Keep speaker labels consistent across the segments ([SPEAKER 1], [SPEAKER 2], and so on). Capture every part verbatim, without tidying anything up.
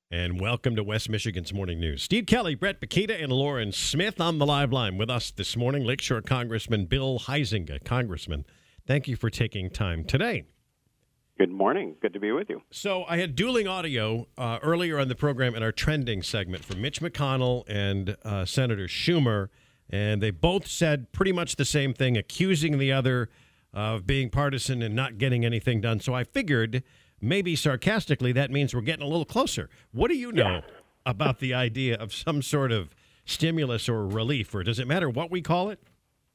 [SPEAKER 1] And welcome to West Michigan's Morning News. Steve Kelly, Brett Bakita, and Lauren Smith on the live line with us this morning. Lakeshore Congressman Bill Huizenga. Congressman, thank you for taking time today.
[SPEAKER 2] Good morning. Good to be with you.
[SPEAKER 1] So I had dueling audio uh, earlier on the program in our trending segment from Mitch McConnell and uh, Senator Schumer, and they both said pretty much the same thing, accusing the other of being partisan and not getting anything done. So I figured, maybe sarcastically, that means we're getting a little closer. What do you know yeah. about the idea of some sort of stimulus or relief, or does it matter what we call it?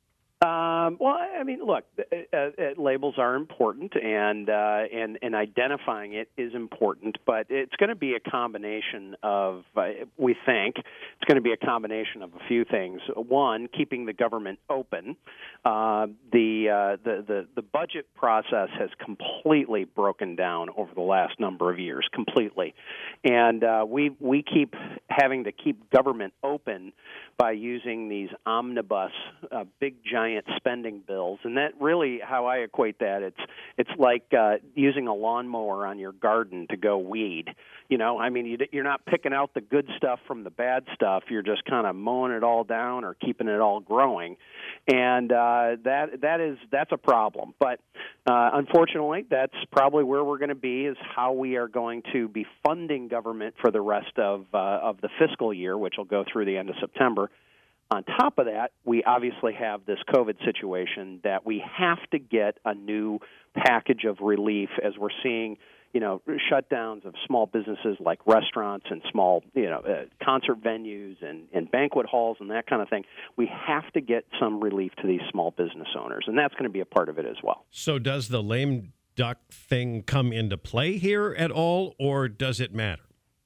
[SPEAKER 2] Um, well, I mean, look, uh, uh, labels are important, and uh, and and identifying it is important. But it's going to be a combination of, uh, we think, it's going to be a combination of a few things. One, keeping the government open. Uh, the, uh, the the the budget process has completely broken down over the last number of years, completely, and uh, we we keep having to keep government open by using these omnibus, uh, big giant spending bills, and that really how I equate that. It's it's like uh, using a lawnmower on your garden to go weed. You know, I mean, you, you're not picking out the good stuff from the bad stuff. You're just kind of mowing it all down or keeping it all growing, and uh, that that is that's a problem. But uh, unfortunately, that's probably where we're going to be. Is how we are going to be funding government for the rest of uh, of the fiscal year, which will go through the end of September. On top of that, we obviously have this COVID situation that we have to get a new package of relief as we're seeing, you know, shutdowns of small businesses like restaurants and small, you know, uh, concert venues and, and banquet halls and that kind of thing. We have to get some relief to these small business owners, and that's going to be a part of it as well.
[SPEAKER 1] So does the lame duck thing come into play here at all, or does it matter?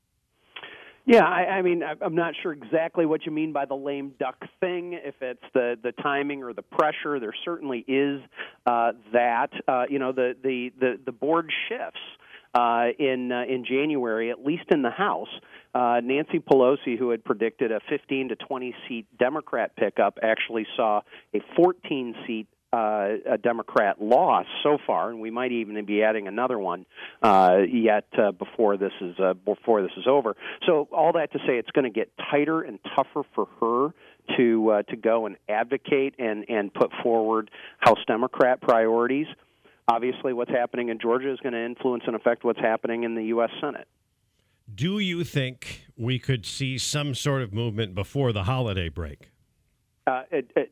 [SPEAKER 2] Yeah, I, I mean, I'm not sure exactly what you mean by the lame duck thing, if it's the, the timing or the pressure. There certainly is uh, that. Uh, you know, the, the, the, the board shifts uh, in uh, in January, at least in the House. Uh, Nancy Pelosi, who had predicted a fifteen to twenty seat Democrat pickup, actually saw a fourteen seat Uh, a Democrat loss so far, and we might even be adding another one uh, yet uh, before this is uh, before this is over. So all that to say, it's going to get tighter and tougher for her to uh, to go and advocate and and put forward House Democrat priorities. Obviously, what's happening in Georgia is going to influence and affect what's happening in the U S Senate.
[SPEAKER 1] Do you think we could see some sort of movement before the holiday break?
[SPEAKER 2] Uh, it, it,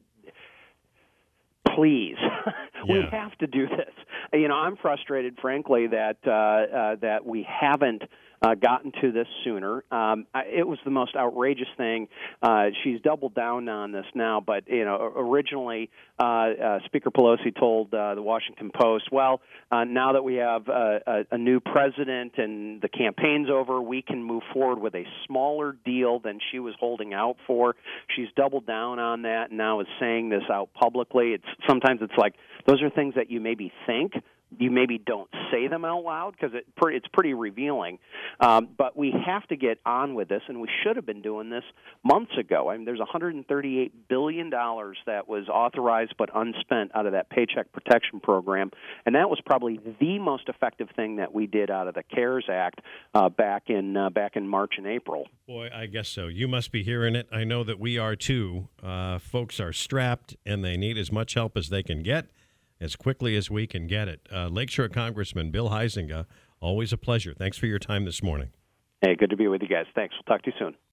[SPEAKER 2] Please, we
[SPEAKER 1] yeah.
[SPEAKER 2] have to do this. You know, I'm frustrated, frankly, that uh, uh, that we haven't uh, gotten to this sooner. Um, I, it was the most outrageous thing. Uh, she's doubled down on this now, but you know, originally uh, uh, Speaker Pelosi told uh, the Washington Post, "Well, uh, now that we have uh, a, a new president and the campaign's over, we can move forward with a smaller deal than she was holding out for." She's doubled down on that and now is saying this out publicly. It's sometimes it's like those are things that you maybe think. You maybe don't say them out loud because it, it's pretty revealing. Um, but we have to get on with this, and we should have been doing this months ago. I mean, there's one hundred thirty-eight billion dollars that was authorized but unspent out of that Paycheck Protection Program, and that was probably the most effective thing that we did out of the CARES Act uh, back in uh, back in March and April.
[SPEAKER 1] Boy, I guess so. You must be hearing it. I know that we are too. Uh, folks are strapped, and they need as much help as they can get, as quickly as we can get it. Uh, Lakeshore Congressman Bill Huizenga, always a pleasure. Thanks for your time this morning.
[SPEAKER 2] Hey, good to be with you guys. Thanks. We'll talk to you soon.